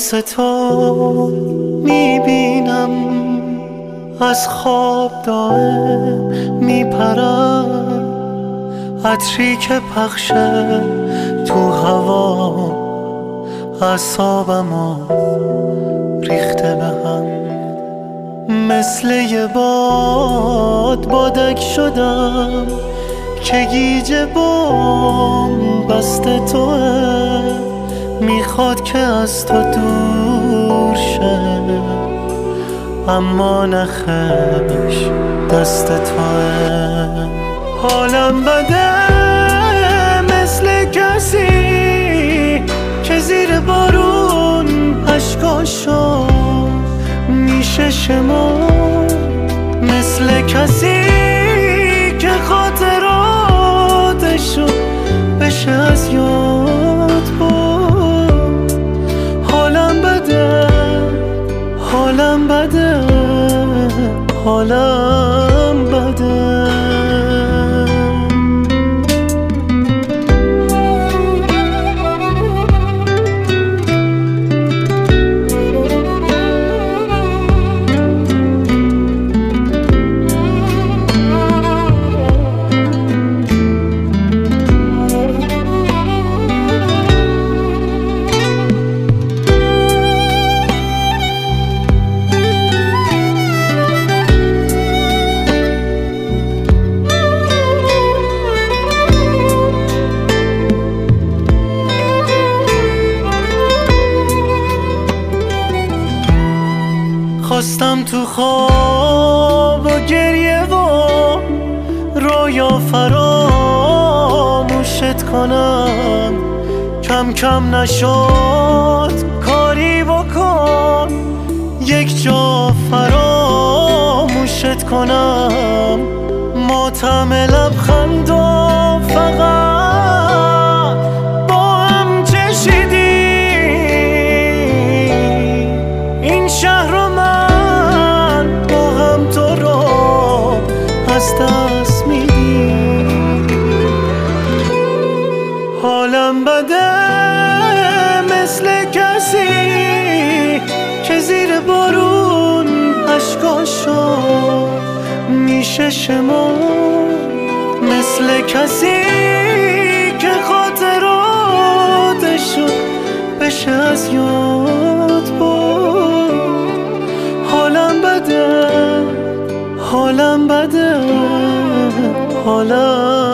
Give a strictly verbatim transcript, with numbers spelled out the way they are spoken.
مثل تو میبینم از خواب دائم میپرم، عطری که پخشه تو هوا اعصابمو ریخته به هم. مثل یه باد بادک شدم که گیج بام بسته توه، میخواد که از تو دور شه اما نخش دست توه. حالم بده مثل کسی که زیر بارون اشکاشو میشه شمار، مثل کسی که خاطراتشو بشه از یاد برد. حالم بده حالم بده حالم بده. خواستم تو خواب و گریه و رویا فراموشت کنم، کم کم نشد کاری بکن یک جا فراموشت کنم. ماتم لبخند و فقط با هم چشیدیم، این شهر رو من با هم تو رو از دست میدیم. حالم بده مثل کسی که زیر بارون اشکاشو میشه شمار، مثل کسی که خاطراتشو بشه از یاد برد. حالم بده حالم بده حالم